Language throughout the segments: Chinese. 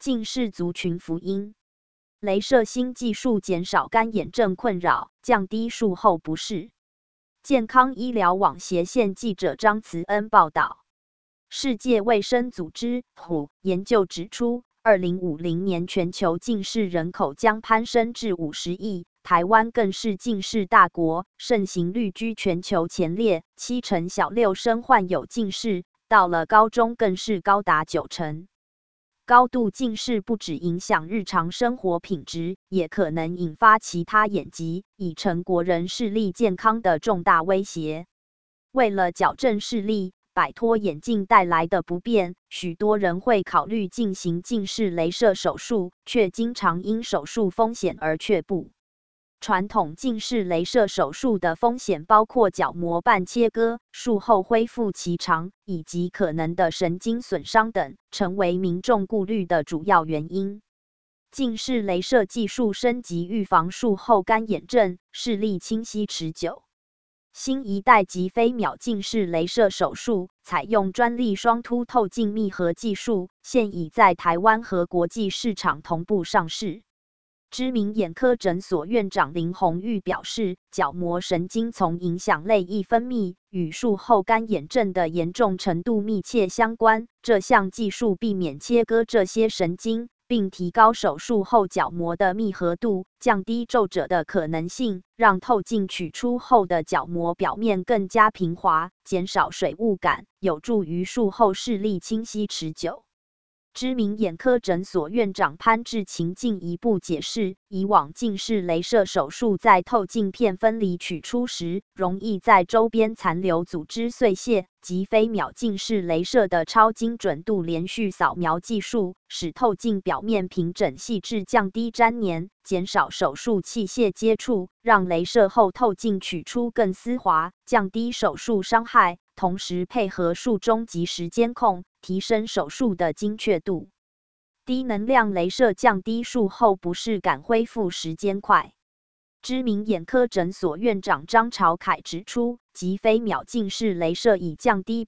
近视族群福音。雷射新技术减少干眼症困扰，降低术后不适。健康医疗网斜线记者张慈恩报道。世界卫生组织 WHO 研究指出，2050年全球近视人口将攀升至50亿，台湾更是近视大国，盛行率居全球前列，7成小六生患有近视，到了高中更是高达9成。高度近视不只影响日常生活品质，也可能引发其他眼疾，已成国人视力健康的重大威胁。为了矫正视力，摆脱眼镜带来的不便，许多人会考虑进行近视雷射手术，却经常因手术风险而却步。传统近视雷射手术的风险包括角膜瓣切割、术后恢复期长，以及可能的神经损伤等，成为民众顾虑的主要原因。近视雷射技术升级，预防术后干眼症、视力清晰持久。新一代极飞秒近视雷射手术采用专利双凸透镜密合技术，现已在台湾和国际市场同步上市。知名眼科诊所院长林鸿玉表示，角膜神经丛影响泪液分泌，与术后干眼症的严重程度密切相关。这项技术避免切割这些神经，并提高手术后角膜的密合度，降低皱褶的可能性，让透镜取出后的角膜表面更加平滑，减少水雾感，有助于术后视力清晰持久。知名眼科诊所院长潘志勤进一步解释，以往近视雷射手术在透镜片分离取出时，容易在周边残留组织碎屑，极飞秒近视雷射的超精准度连续扫描技术，使透镜表面平整细致，降低粘黏，减少手术器械接触，让雷射后透镜取出更丝滑，降低手术伤害，同时配合术中及时监控，提升手术的精确度。低能量雷射降低术后不适感，恢复时间快。知名眼科诊所院长张朝凯指出，极飞秒近视雷射已降低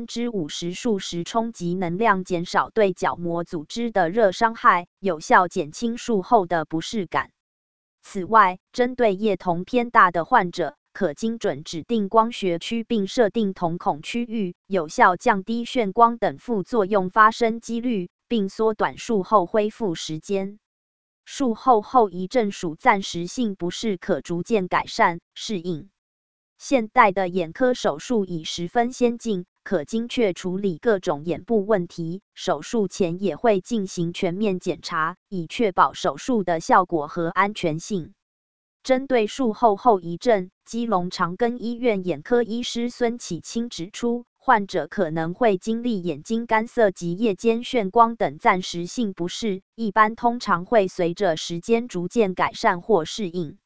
50%术时冲击能量，减少对角膜组织的热伤害，有效减轻术后的不适感。此外，针对叶瞳偏大的患者，可精准指定光学区并设定瞳孔区域，有效降低眩光等副作用发生几率，并缩短术后恢复时间。术后后遗症属暂时性不适，可逐渐改善适应。现代的眼科手术已十分先进，可精确处理各种眼部问题，手术前也会进行全面检查，以确保手术的效果和安全性。针对术后后遗症，基隆长庚医院眼科医师孙启清指出，患者可能会经历眼睛干涩及夜间眩光等暂时性不适，一般通常会随着时间逐渐改善或适应。